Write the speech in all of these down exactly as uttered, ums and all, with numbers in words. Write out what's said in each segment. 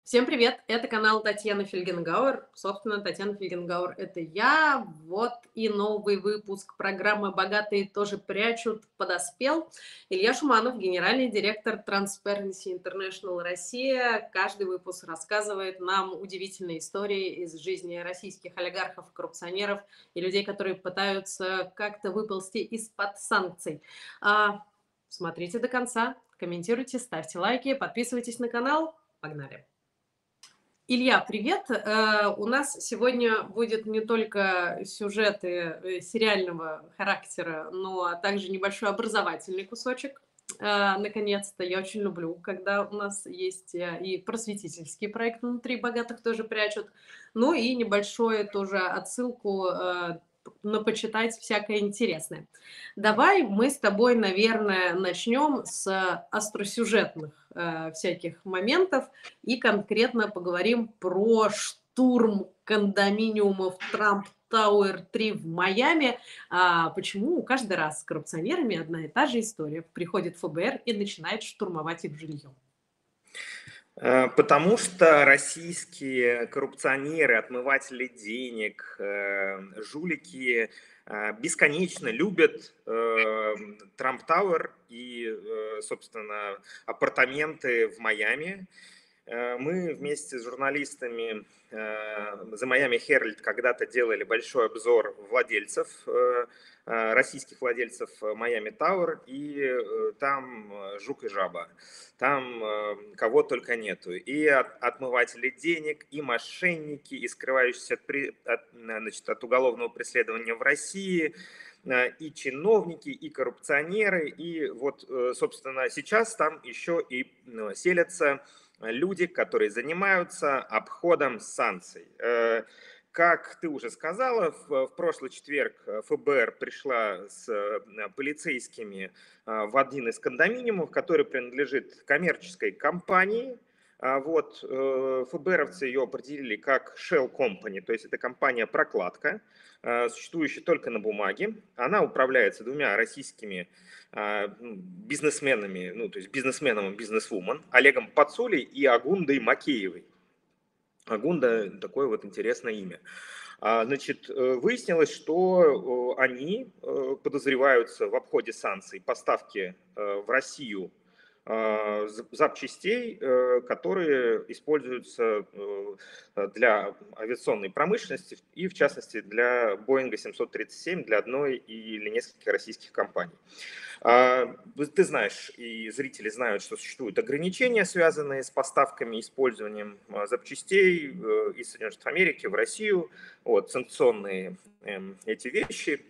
Всем привет! Это канал Татьяны Фельгенгауэр. Собственно, Татьяна Фельгенгауэр — это я. Вот и новый выпуск программы «Богатые тоже прячут» подоспел. Илья Шуманов, генеральный директор Transparency International Россия. Каждый выпуск рассказывает нам удивительные истории из жизни российских олигархов, коррупционеров и людей, которые пытаются как-то выползти из-под санкций. А, смотрите до конца, комментируйте, ставьте лайки, подписывайтесь на канал. Погнали! Илья, привет! Э, У нас сегодня будет не только сюжеты э, сериального характера, но также небольшой образовательный кусочек. Э, Наконец-то я очень люблю, когда у нас есть э, и просветительский проект внутри «Богатых тоже прячут», ну и небольшое тоже отсылку э, на почитать всякое интересное. Давай мы с тобой, наверное, начнем с остросюжетных э, всяких моментов и конкретно поговорим про штурм кондоминиумов Трамп Тауэр три в Майами. А, почему каждый раз с коррупционерами одна и та же история? Приходит эф бэ эр и начинает штурмовать их жилье. Э, Потому что российские коррупционеры, отмыватели денег, э, жулики э, бесконечно любят э, Трамп Тауэр и, э, собственно, апартаменты в Майами. Э, Мы вместе с журналистами э, The Miami Herald когда-то делали большой обзор владельцев, э, э, российских владельцев Майами Тауэр, и э, там э, жук и жаба. Там э, кого только нету. И от- отмыватели денег, и мошенники, и скрывающиеся от, при- от, э, значит, от уголовного преследования в России, э, и чиновники, и коррупционеры. И вот, э, собственно, сейчас там еще и ну, селятся люди, которые занимаются обходом санкций. Э, Как ты уже сказала, в, в прошлый четверг эф бэ эр пришла с э, полицейскими а, в один из кондоминиумов, который принадлежит коммерческой компании. А Вот, э, эф бэ эровцы ее определили как Shell Company, то есть это компания-прокладка, э, существующая только на бумаге. Она управляется двумя российскими а, ну, бизнесменами, ну, то есть бизнесменом и бизнесвумен, Олегом Пацулей и Агундой Макеевой. Агунда — такое вот интересное имя. А, Значит, э, выяснилось, что э, они э, подозреваются в обходе санкций поставки э, в Россию э, з- запчастей, э, которые используются э, для авиационной промышленности и, в частности, для Боинга семьсот тридцать семь, для одной или нескольких российских компаний. А, Ты знаешь, и зрители знают, что существуют ограничения, связанные с поставками и использованием а, запчастей э, из Соединенных Штатов Америки в Россию, вот, санкционные эм, эти вещи.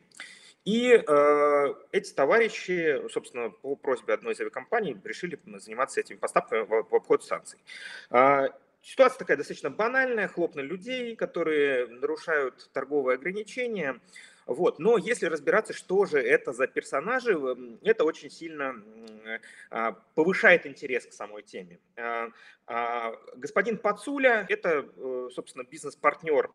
И э, эти товарищи, собственно, по просьбе одной из авиакомпаний решили заниматься этими поставками в, в обход санкций. А, Ситуация такая достаточно банальная, хлопнули людей, которые нарушают торговые ограничения. Вот. Но если разбираться, что же это за персонажи, м, это очень сильно м, а, повышает интерес к самой теме. А, а, Господин Пацуля — это, э, собственно, бизнес-партнер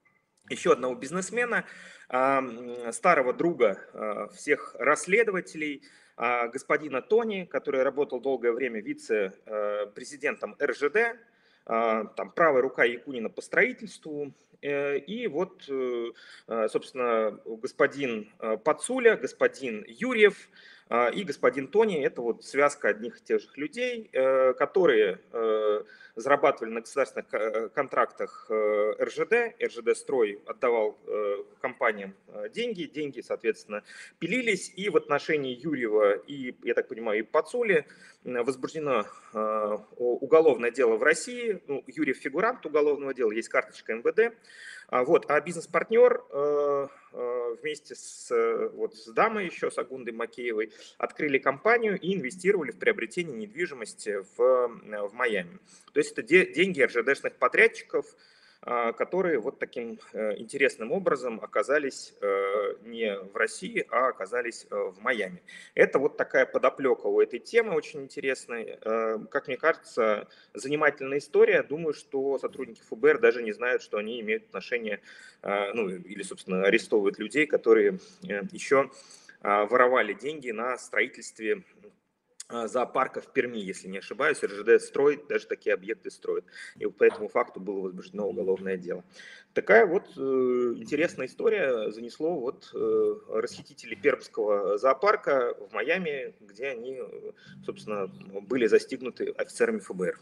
еще одного бизнесмена, а, м, старого друга а, всех расследователей, а, господина Тони, который работал долгое время вице-президентом эр жэ дэ, а, там правая рука Якунина по строительству. Э, И вот, э, а, собственно, господин э, Пацуля, господин Юрьев а, и господин Тони — это вот связка одних и тех же людей, э, которые э, зарабатывали на государственных э, контрактах э, эр жэ дэ. эр жэ дэ-строй отдавал э, компаниям э, деньги, деньги, соответственно, пилились. И в отношении Юрьева и, я так понимаю, и Пацули м, возбуждено э, уголовное дело в России. Ну, Юрьев фигурант уголовного дела, есть карточка эм вэ дэ. А, Вот, а бизнес-партнер э, э, вместе с, э, вот, с дамой еще, с Агундой Макеевой, открыли компанию и инвестировали в приобретение недвижимости в, э, в Майами. То есть это де- деньги эр жэ дэ-шных подрядчиков, а, которые вот таким э, интересным образом оказались э, не в России, а оказались э, в Майами. Это вот такая подоплека у этой темы очень интересная. Э, Как мне кажется, занимательная история. Думаю, что сотрудники эф бэ эр даже не знают, что они имеют отношение, э, ну или, собственно, арестовывают людей, которые э, еще а, воровали деньги на строительстве зоопарка в Перми, если не ошибаюсь. РЖД строит, даже такие объекты строит. И по этому факту было возбуждено уголовное дело. Такая вот э, интересная история занесло вот э, расхитителей пермского зоопарка в Майами, где они, собственно, были застигнуты офицерами ФБР.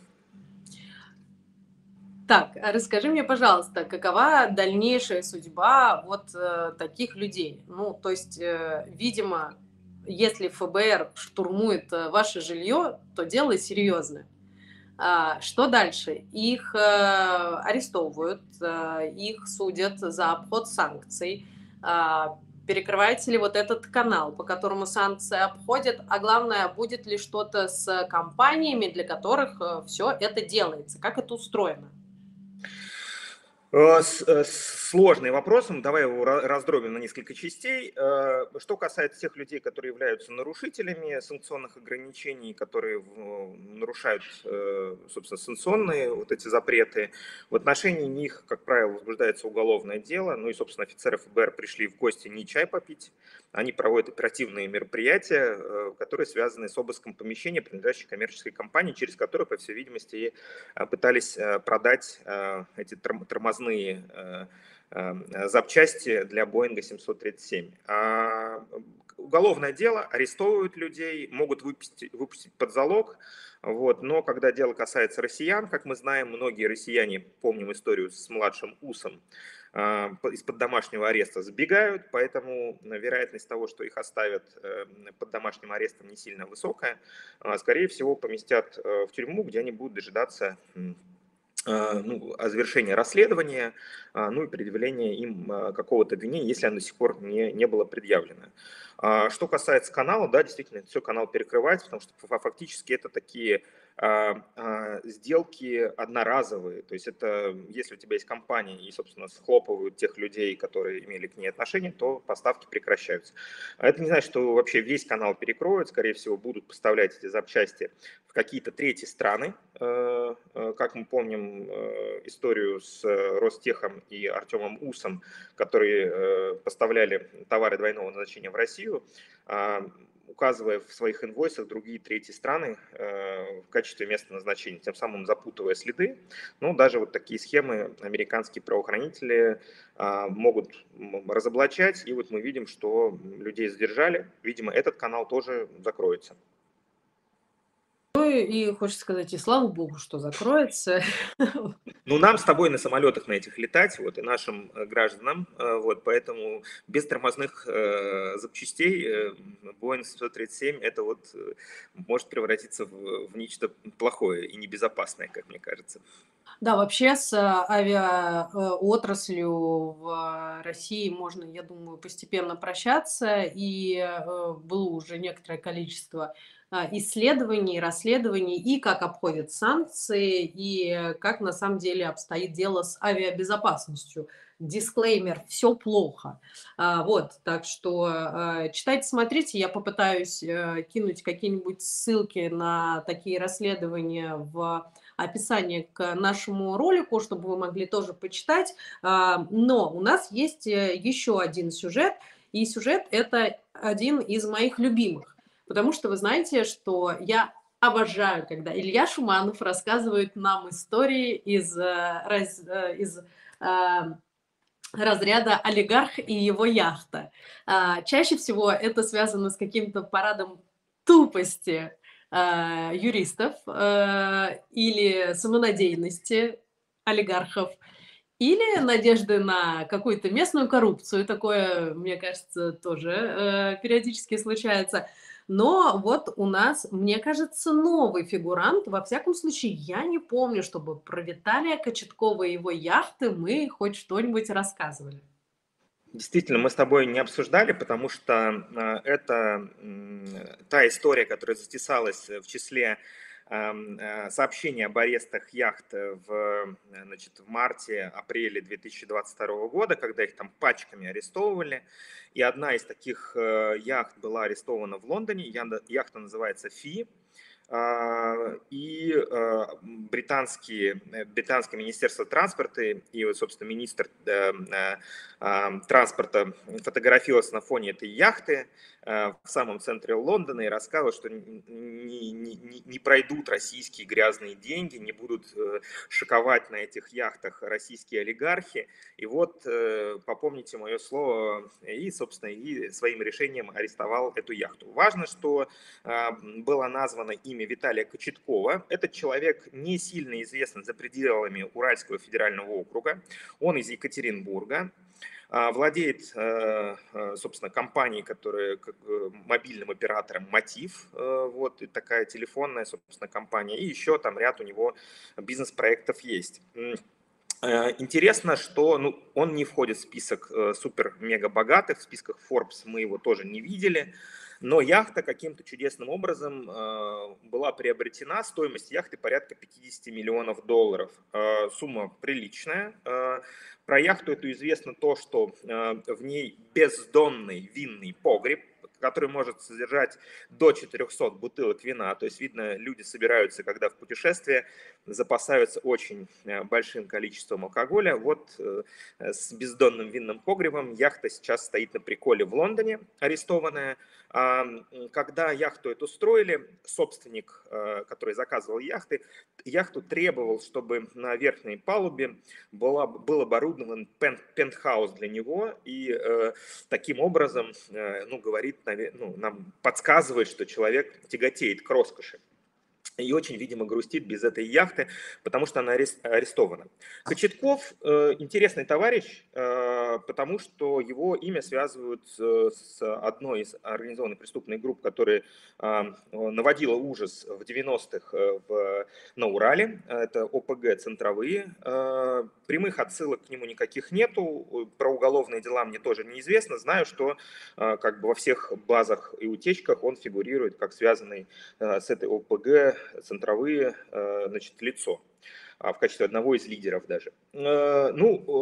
Так, а расскажи мне, пожалуйста, какова дальнейшая судьба вот э, таких людей? Ну, то есть, э, видимо, если ФБР штурмует э, ваше жилье, то дело серьезное. А, что дальше? Их э, арестовывают, э, их судят за обход санкций. А, перекрывается ли вот этот канал, по которому санкции обходят? А главное, будет ли что-то с компаниями, для которых все это делается? Как это устроено? Э, с- э, Сложный вопрос, давай его ра- раздробим на несколько частей. Э, Что касается тех людей, которые являются нарушителями санкционных ограничений, которые в- нарушают, э, собственно, санкционные вот эти запреты, в отношении них, как правило, возбуждается уголовное дело. Ну и, собственно, офицеры ФБР пришли в гости не чай попить, они проводят оперативные мероприятия, э, которые связаны с обыском помещения, принадлежащей коммерческой компании, через которую, по всей видимости, и э, пытались э, продать э, эти торм- тормозные э, э, запчасти для Боинга семьсот тридцать семь. А, Уголовное дело, арестовывают людей, могут выпустить, выпустить под залог. Вот. Но когда дело касается россиян, как мы знаем, многие россияне, помним историю с младшим Усом, а, по- из-под домашнего ареста сбегают, поэтому вероятность того, что их оставят э, под домашним арестом, не сильно высокая. А, Скорее всего, поместят э, в тюрьму, где они будут дожидаться м, а, ну, о завершении расследования, а, ну и предъявления им а, какого-то обвинения, если оно до сих пор не, не было предъявлено. А, Что касается канала, да, действительно, это все канал перекрывается, потому что фа- фактически это такие а, а, сделки одноразовые. То есть это, если у тебя есть компания и, собственно, схлопывают тех людей, которые имели к ней отношение, то поставки прекращаются. А это не значит, что вообще весь канал перекроют, скорее всего, будут поставлять эти запчасти в какие-то третьи страны. Э, э, Как мы помним э, историю с э, Ростехом и Артемом Усом, которые э, поставляли товары двойного назначения в Россию, а, указывая в своих инвойсах другие третьи страны э, в качестве места назначения, тем самым запутывая следы. Ну, даже вот такие схемы американские правоохранители а, могут м, разоблачать, и вот мы видим, что людей задержали. Видимо, этот канал тоже закроется. Ну и хочется сказать, и слава богу, что закроется. Ну, нам с тобой на самолетах на этих летать, вот, и нашим э, гражданам, э, вот, поэтому без тормозных э, запчастей э, Boeing семьсот тридцать семь это вот э, может превратиться в, в нечто плохое и небезопасное, как мне кажется. Да, вообще с авиаотраслью в России можно, я думаю, постепенно прощаться. И э, было уже некоторое количество а, исследований, расследований, и как обходят санкции, и э, как на самом деле обстоит дело с авиабезопасностью. Дисклеймер, все плохо. А, вот, так что э, читайте, смотрите, я попытаюсь э, кинуть какие-нибудь ссылки на такие расследования в описание к нашему ролику, чтобы вы могли тоже почитать. А, Но у нас есть э, еще один сюжет, и сюжет это один из моих любимых, потому что вы знаете, что я обожаю, когда Илья Шуманов рассказывает нам истории из, э, раз- э, из а, разряда олигарх и его яхта. А, чаще всего это связано с каким-то парадом тупости а, юристов а, или самонадеянности олигархов, или надежды на какую-то местную коррупцию. Такое, мне кажется, тоже э, периодически случается. Но вот у нас, мне кажется, новый фигурант. Во всяком случае, я не помню, чтобы про Виталия Кочеткова и его яхты мы хоть что-нибудь рассказывали. Действительно, мы с тобой не обсуждали, потому что э, это м, та история, которая затесалась в числе эм, э, сообщений об арестах яхт в, э, значит, в марте-апреле две тысячи двадцать второго года, когда их там пачками арестовывали. И одна из таких э, яхт была арестована в Лондоне. Яхта яхта называется «Фи». а, и а, британские, э, британское министерство транспорта и, вот, собственно, министр э, э, а, транспорта фотографировался на фоне этой яхты э, в самом центре Лондона и рассказывал, что не, не- не- не пройдут российские грязные деньги, не будут э, шиковать на этих яхтах российские олигархи. И вот, э, попомните мое слово, и, собственно, и своим решением арестовал эту яхту. Важно, что а, было названо имя Виталия Кочеткова. Этот человек не сильно известен за пределами Уральского федерального округа. Он из Екатеринбурга. А, Владеет, э, э, собственно, компанией, которая как э, мобильным оператором «Мотив», э, вот, и такая телефонная, собственно, компания. И еще там ряд у него бизнес-проектов есть. М, э, Интересно, что ну, он не входит в список э, супер-мега-богатых, в списках Forbes мы его тоже не видели, но яхта каким-то чудесным образом э, была приобретена, стоимость яхты порядка пятьдесят миллионов долларов. Э, сумма приличная. Э, про яхту эту известно то, что э, в ней бездонный винный погреб, который может содержать до четырехсот бутылок вина. То есть, видно, люди собираются, когда в путешествие, запасаются очень э, большим количеством алкоголя. Вот э, с бездонным винным погребом яхта сейчас стоит на приколе в Лондоне, арестованная. А, Когда яхту эту строили, собственник, э, который заказывал яхты, яхту требовал, чтобы на верхней палубе была, был оборудован пен, пентхаус для него, и э, таким образом, э, ну, говорит, ну, нам подсказывает, что человек тяготеет к роскоши. И очень, видимо, грустит без этой яхты, потому что она арестована. Кочетков э, интересный товарищ, э, потому что его имя связывают э, с одной из организованных преступных групп, которая э, наводила ужас в девяностых э, в, на Урале. Это ОПГ «Центровые». Э, прямых отсылок к нему никаких нету. Про уголовные дела мне тоже неизвестно. Знаю, что э, как бы во всех базах и утечках он фигурирует как связанный э, с этой ОПГ «Центровые», э, значит, лицо в качестве одного из лидеров даже. Э,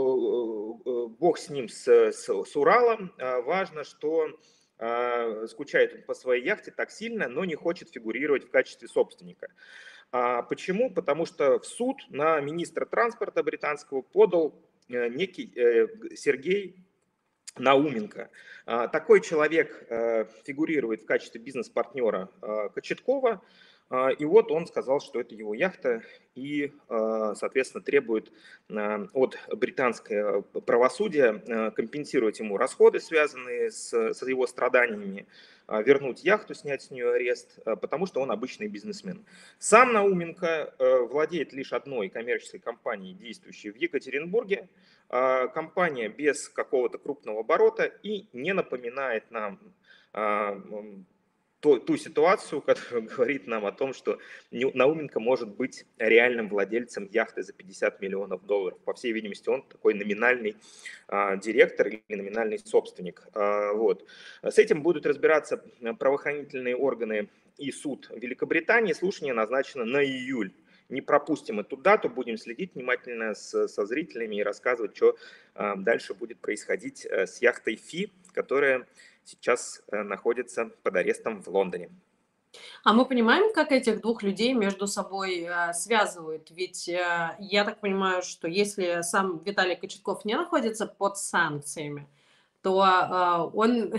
Ну, э, э, бог с ним, с, с, с Уралом. Э, Важно, что э, скучает он по своей яхте так сильно, но не хочет фигурировать в качестве собственника. А почему? Потому что в суд на министра транспорта британского подал э, некий э, Сергей Науменко. А, Такой человек э, фигурирует в качестве бизнес-партнера э, Кочеткова, а, и вот он сказал, что это его яхта, и, э, соответственно, требует э, от британского правосудия э, компенсировать ему расходы, связанные с, с его страданиями, э, вернуть яхту, снять с нее арест, э, потому что он обычный бизнесмен. Сам Науменко э, владеет лишь одной коммерческой компанией, действующей в Екатеринбурге. А, Компания без какого-то крупного оборота и не напоминает нам а, м, ту, ту ситуацию, которая говорит нам о том, что Ню- Науменко может быть реальным владельцем яхты за пятьдесят миллионов долларов. По всей видимости, он такой номинальный а, директор или номинальный собственник. А, вот. С этим будут разбираться правоохранительные органы и суд Великобритании. Слушание назначено на июль. Не пропустим эту дату, будем следить внимательно с, со зрителями и рассказывать, что э, дальше будет происходить э, с яхтой Фи, которая сейчас э, находится под арестом в Лондоне. А мы понимаем, как этих двух людей между собой, э, связывают? Ведь, э, я так понимаю, что если сам Виталий Кочетков не находится под санкциями, то, а, он,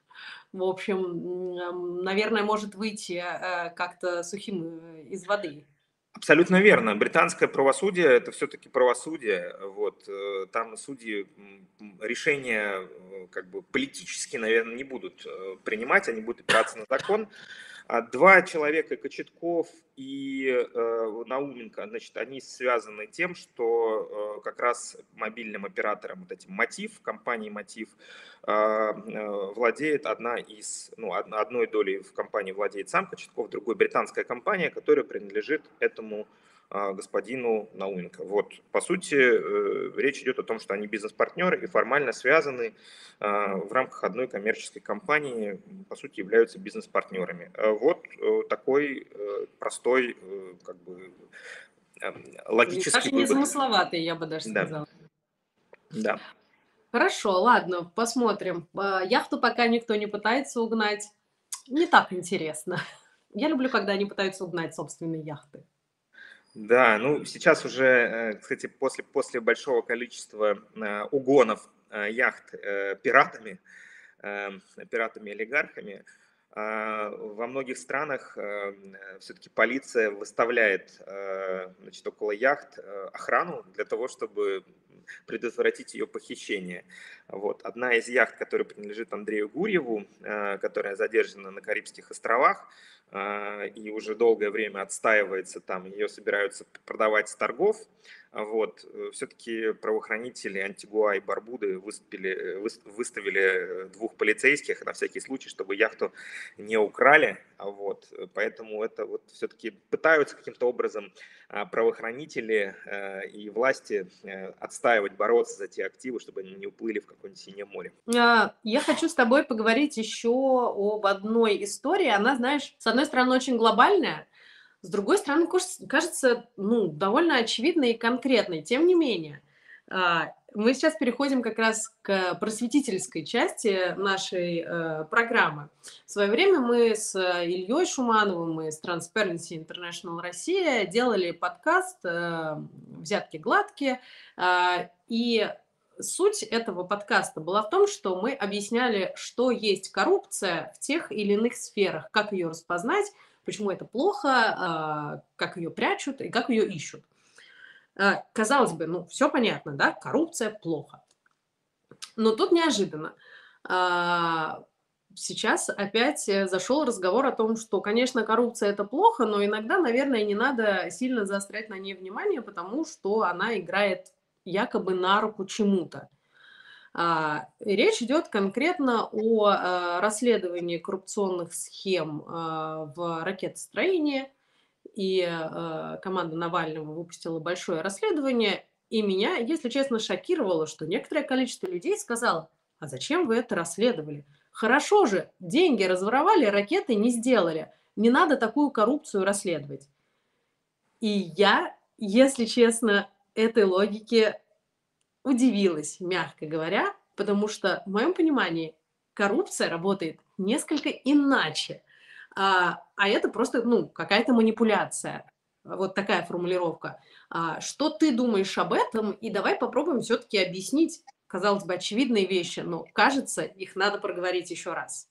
в общем, м, наверное, может выйти, э, как-то сухим, э, из воды. Абсолютно верно. Британское правосудие – это все-таки правосудие. Вот. э, Там судьи м, решения э, как бы политически, наверное, не будут э, принимать, они будут опираться на закон. А Два человека, Кочетков и э, Науменко, значит, они связаны тем, что э, как раз мобильным оператором, вот этим «Мотив», компанией «Мотив», э, э, владеет одна из, ну, од- одной долей в компании владеет сам Кочетков, другой британская компания, которая принадлежит этому э, господину Науменко. Вот, по сути, э, речь идет о том, что они бизнес-партнеры и формально связаны э, в рамках одной коммерческой компании, по сути, являются бизнес-партнерами. Э, Вот э, такой э, простой, э, как бы, э, М, логический даже вывод. незамысловатый, я бы даже Да, сказала. да. Хорошо, ладно, посмотрим. А, яхту пока никто не пытается угнать. Не так интересно. Я люблю, когда они пытаются угнать собственные яхты. Да, ну сейчас уже, э, кстати, после, после большого количества э, угонов э, яхт э, пиратами, э, пиратами-олигархами, а, во многих странах все-таки полиция выставляет э, значит, около яхт э, охрану для того, чтобы предотвратить ее похищение. Вот. Одна из яхт, которая принадлежит Андрею Гурьеву, э, которая задержана на Карибских островах, э, и уже долгое время отстаивается там, ее собираются продавать с торгов. Вот. Все-таки правоохранители Антигуа и Барбуды выступили, выставили двух полицейских на всякий случай, чтобы яхту не украли. Вот. Поэтому это вот все-таки пытаются каким-то образом правоохранители и власти отстаивать, бороться за те активы, чтобы они не уплыли в какое-нибудь синее море. А, Я хочу с тобой поговорить еще об одной истории. Она, знаешь, с одной стороны, очень глобальная, с другой стороны, кож- кажется, ну, довольно очевидной и конкретной. Тем не менее, а, мы сейчас переходим как раз к просветительской части нашей э, программы. В свое время мы с Ильей Шумановым и с Transparency International Россия делали подкаст э, «Взятки гладкие». А, И суть этого подкаста была в том, что мы объясняли, что есть коррупция в тех или иных сферах, как ее распознать, почему это плохо, а, как ее прячут и как ее ищут. А, Казалось бы, ну, все понятно, да, коррупция плохо. Но тут неожиданно. а, Сейчас опять э, зашел разговор о том, что, конечно, коррупция это плохо, но иногда, наверное, не надо сильно заострять на ней внимание, потому что она играет якобы на руку чему-то. А, Речь идет конкретно о а, расследовании коррупционных схем а, в ракетостроении. И а, команда Навального выпустила большое расследование. И меня, если честно, шокировало, что некоторое количество людей сказало: а зачем вы это расследовали? Хорошо же, деньги разворовали, ракеты не сделали. Не надо такую коррупцию расследовать. И я, если честно, этой логике удивилась, мягко говоря, потому что, в моем понимании, коррупция работает несколько иначе. А, а это просто, ну, какая-то манипуляция. Вот такая формулировка. А, что ты думаешь об этом? И давай попробуем все-таки объяснить, казалось бы, очевидные вещи, но, кажется, их надо проговорить еще раз.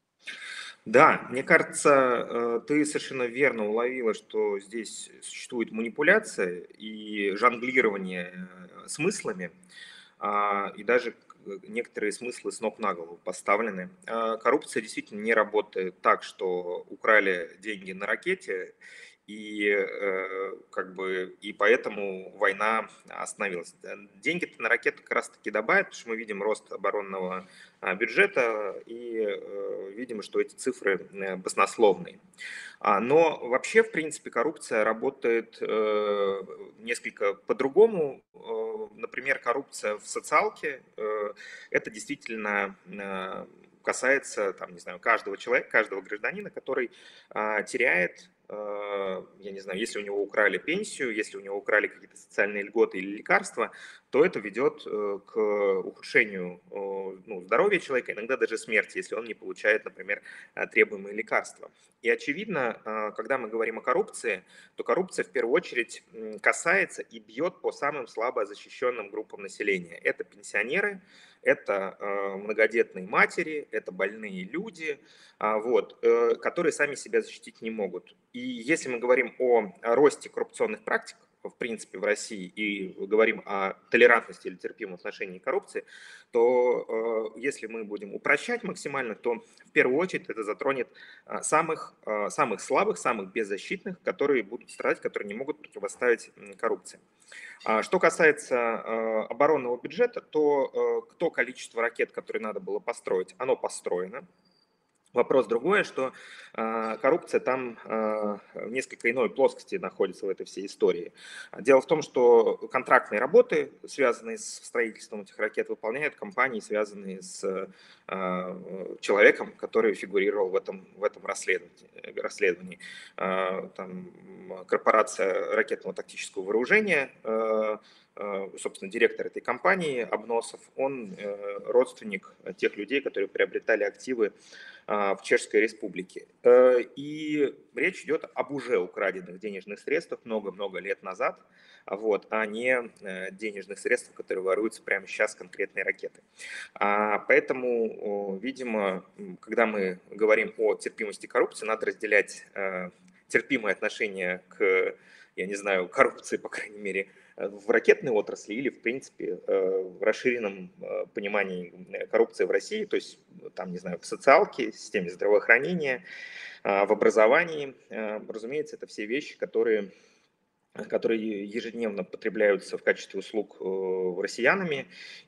Да, мне кажется, э, ты совершенно верно уловила, что здесь существует манипуляция и жонглирование э, смыслами, а, и даже к- некоторые смыслы с ног на голову поставлены. А, Коррупция действительно не работает так, что украли деньги на ракете, и э, как бы и поэтому война остановилась. Э, Деньги-то на ракеты как раз-таки добавят, потому что мы видим рост оборонного а, бюджета и э, видим, что эти цифры э, баснословные. А, Но вообще, в принципе, коррупция работает э, несколько по-другому. Э, Например, коррупция в социалке, э, это действительно э, касается, там, не знаю, каждого человека, каждого гражданина, который а, теряет, э, я не знаю, если у него украли пенсию, если у него украли какие-то социальные льготы или лекарства, то это ведет э, к ухудшению э, ну, здоровья человека, иногда даже смерти, если он не получает, например, э, требуемые лекарства. И очевидно, э, когда мы говорим о коррупции, то коррупция в первую очередь м, касается и бьет по самым слабо защищенным группам населения. Это пенсионеры, это э, многодетные матери, это больные люди, а, вот, э, которые сами себя защитить не могут. И если мы говорим о росте коррупционных практик, в принципе, в России, и говорим о толерантности или терпимом отношении к коррупции, то э, если мы будем упрощать максимально, то в первую очередь это затронет э, самых, э, самых слабых, самых беззащитных, которые будут страдать, которые не могут противоставить м, коррупции. А Что касается э, оборонного бюджета, то э, то количество ракет, которые надо было построить, оно построено. Вопрос другой, что э, коррупция там э, в несколько иной плоскости находится в этой всей истории. Дело в том, что контрактные работы, связанные с строительством этих ракет, выполняют компании, связанные с э, человеком, который фигурировал в этом, в этом расследовании. расследовании. Э, там, корпорация ракетного тактического вооружения, э, собственно, директор этой компании, Обносов, он родственник тех людей, которые приобретали активы в Чешской Республике. И речь идет об уже украденных денежных средствах много-много лет назад, вот, а не денежных средствах, которые воруются прямо сейчас конкретные ракеты. Поэтому, видимо, когда мы говорим о терпимости коррупции, надо разделять терпимое отношение к, я не знаю, коррупции, по крайней мере, в ракетной отрасли или, в принципе, в расширенном понимании коррупции в России, то есть, там, не знаю, в социалке, в системе здравоохранения, в образовании. Разумеется, это все вещи, которые которые ежедневно потребляются в качестве услуг россиянами,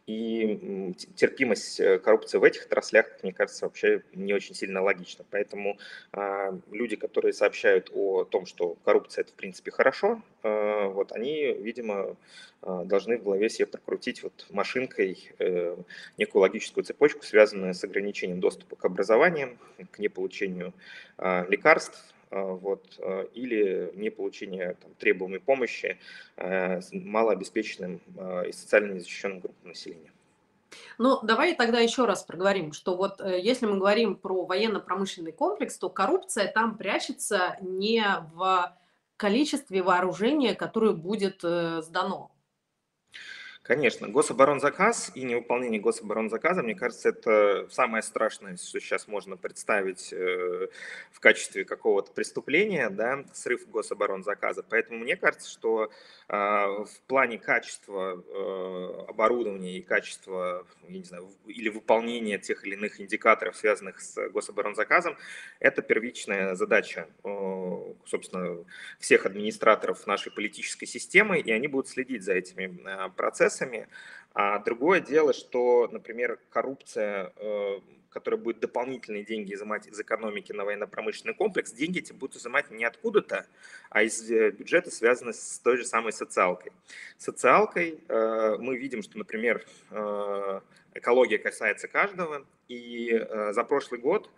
и терпимость коррупции в этих отраслях, мне кажется, вообще не очень сильно логична. Поэтому люди, которые сообщают о том, что коррупция – это в принципе хорошо, вот, они, видимо, должны в голове себе прокрутить вот машинкой некую логическую цепочку, связанную с ограничением доступа к образованию, к неполучению лекарств, вот, или не получение там, требуемой помощи э, малообеспеченным э, и социально незащищенным группам населения. Ну, давай тогда еще раз проговорим, что вот э, если мы говорим про военно-промышленный комплекс, то коррупция там прячется не в количестве вооружения, которое будет э, сдано. Конечно, гособоронзаказ и невыполнение гособоронзаказа, мне кажется, это самое страшное, что сейчас можно представить э, в качестве какого-то преступления, да, срыв гособоронзаказа. Поэтому мне кажется, что э, в плане качества э, оборудования и качества, я не знаю, или выполнения тех или иных индикаторов, связанных с гособоронзаказом, это первичная задача, э, собственно, всех администраторов нашей политической системы, и они будут следить за этими э, процессами. А другое дело, что, например, коррупция, которая будет дополнительные деньги изымать из экономики на военно-промышленный комплекс, деньги эти будут изымать не откуда-то, а из бюджета, связанных с той же самой социалкой. Социалкой мы видим, что, например, экология касается каждого, и за прошлый год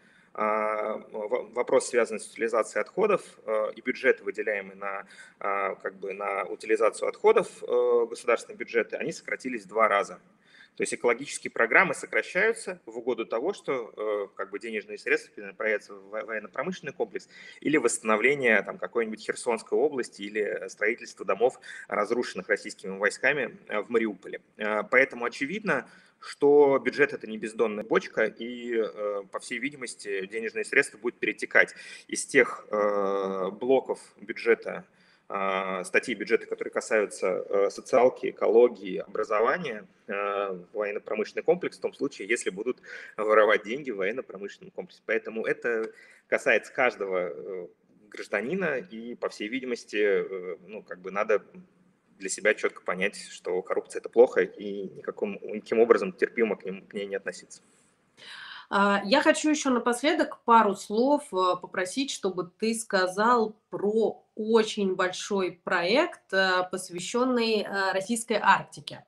вопрос, связанный с утилизацией отходов, и бюджеты, выделяемые на, как бы, на утилизацию отходов, государственные бюджеты, они сократились в два раза. То есть экологические программы сокращаются в угоду того, что как бы, денежные средства перенаправляются в военно-промышленный комплекс или восстановление там, какой-нибудь Херсонской области или строительство домов, разрушенных российскими войсками в Мариуполе. Поэтому очевидно, что бюджет – это не бездонная бочка, и, по всей видимости, денежные средства будут перетекать из тех блоков бюджета, статей бюджета, которые касаются социалки, экологии, образования, в военно-промышленный комплекс, в том случае, если будут воровать деньги в военно-промышленном комплексе. Поэтому это касается каждого гражданина, и, по всей видимости, ну, как бы надо для себя четко понять, что коррупция – это плохо, и никаким, никаким образом терпимо к, ним, к ней не относиться. Я хочу еще напоследок пару слов попросить, чтобы ты сказал про очень большой проект, посвященный российской Арктике.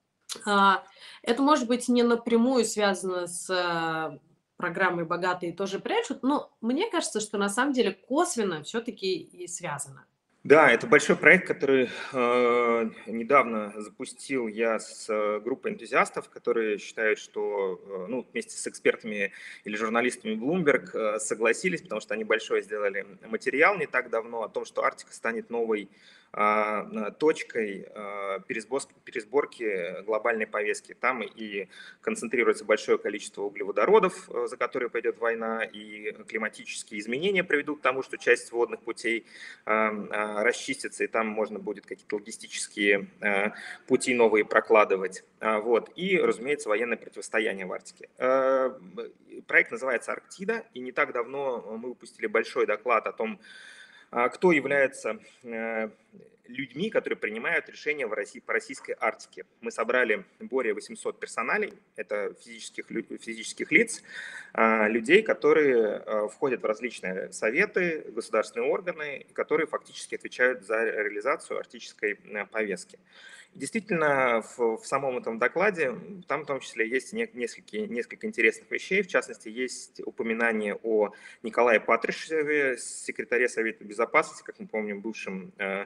Это, может быть, не напрямую связано с программой «Богатые тоже прячут», но мне кажется, что на самом деле косвенно все-таки и связано. Да, это большой проект, который э, недавно запустил я с э, группой энтузиастов, которые считают, что э, ну, вместе с экспертами или журналистами Bloomberg э, согласились, потому что они большой сделали материал не так давно о том, что Арктика станет новой э, точкой э, пересборки, пересборки глобальной повестки. Там и концентрируется большое количество углеводородов, э, за которые пойдет война, и климатические изменения приведут к тому, что часть водных путей э, расчистится, и там можно будет какие-то логистические э, пути новые прокладывать. А, вот. И, разумеется, военное противостояние в Арктике. Э, проект называется «Арктида», и не так давно мы выпустили большой доклад о том, кто является э, людьми, которые принимают решения в России, по российской Арктике. Мы собрали более восьмисот персоналей, это физических, физических лиц, людей, которые входят в различные советы, государственные органы, которые фактически отвечают за реализацию арктической повестки. Действительно, в, в самом этом докладе, там в том числе есть несколько, несколько интересных вещей. В частности, есть упоминание о Николае Патрушеве, секретаре Совета Безопасности, как мы помним, бывшем э, руководителе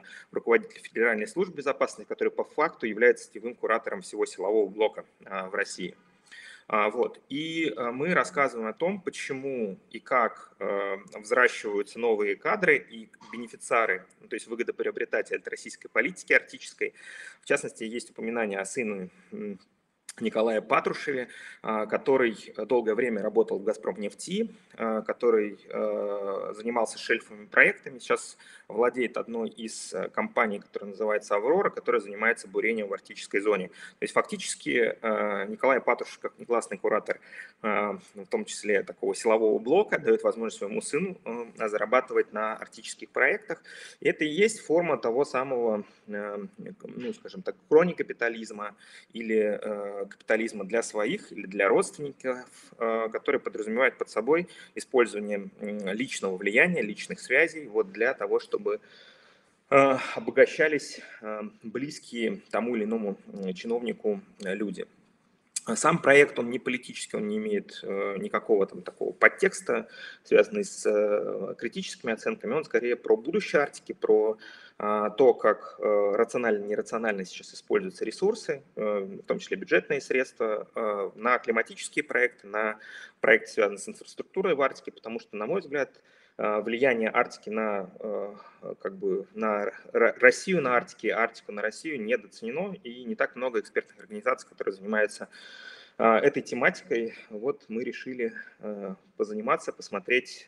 руководитель Федеральной службы безопасности, который по факту является сетевым куратором всего силового блока в России. Вот. И мы рассказываем о том, почему и как взращиваются новые кадры и бенефициары, то есть выгодоприобретатели от российской политики арктической. В частности, есть упоминание о сыне Николае Патрушеве, который долгое время работал в «Газпромнефти», который занимался шельфовыми проектами, сейчас владеет одной из компаний, которая называется «Аврора», которая занимается бурением в арктической зоне. То есть фактически Николай Патрушев, как негласный куратор, в том числе такого силового блока, дает возможность своему сыну зарабатывать на арктических проектах. И это и есть форма того самого, ну, скажем так, кроникапитализма или капитализма для своих или для родственников, который подразумевает под собой использование личного влияния, личных связей вот для того, чтобы обогащались близкие тому или иному чиновнику люди. Сам проект, он не политический, он не имеет никакого там такого подтекста, связанный с критическими оценками, он скорее про будущее Арктики, про то, как рационально и нерационально сейчас используются ресурсы, в том числе бюджетные средства, на климатические проекты, на проекты, связанные с инфраструктурой в Арктике, потому что, на мой взгляд, влияние Арктики на, как бы, на Россию, на Арктике, Арктику на Россию недооценено, и не так много экспертных организаций, которые занимаются этой тематикой. Вот мы решили позаниматься, посмотреть,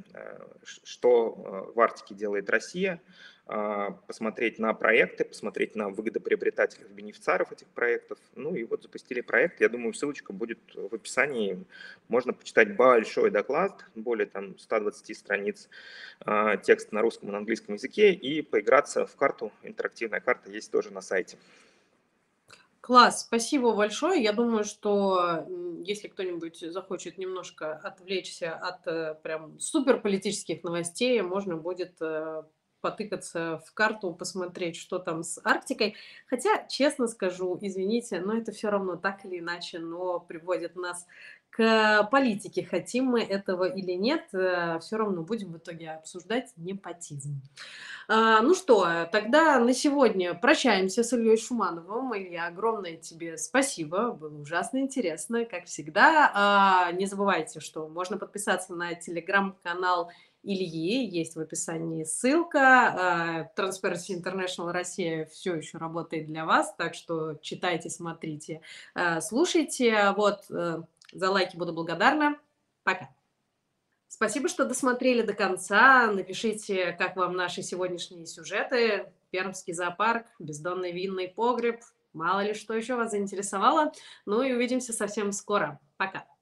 что в Арктике делает Россия, посмотреть на проекты, посмотреть на выгодоприобретателей, бенефициаров этих проектов. Ну и вот запустили проект. Я думаю, ссылочка будет в описании. Можно почитать большой доклад, более там ста двадцати страниц, текст на русском и на английском языке, и поиграться в карту. Интерактивная карта есть тоже на сайте. Класс, спасибо большое. Я думаю, что если кто-нибудь захочет немножко отвлечься от прям суперполитических новостей, можно будет потыкаться в карту, посмотреть, что там с Арктикой. Хотя, честно скажу, извините, но это все равно так или иначе, но приводит нас к политике. Хотим мы этого или нет, все равно будем в итоге обсуждать непотизм. А, ну что, тогда на сегодня прощаемся с Ильей Шумановым. Илья, огромное тебе спасибо, было ужасно интересно, как всегда. А, не забывайте, что можно подписаться на телеграм-канал Ильи, есть в описании ссылка. Transparency International Россия все еще работает для вас, так что читайте, смотрите, слушайте. Вот, за лайки буду благодарна. Пока. Спасибо, что досмотрели до конца. Напишите, как вам наши сегодняшние сюжеты. Пермский зоопарк, бездонный винный погреб. Мало ли что еще вас заинтересовало. Ну и увидимся совсем скоро. Пока.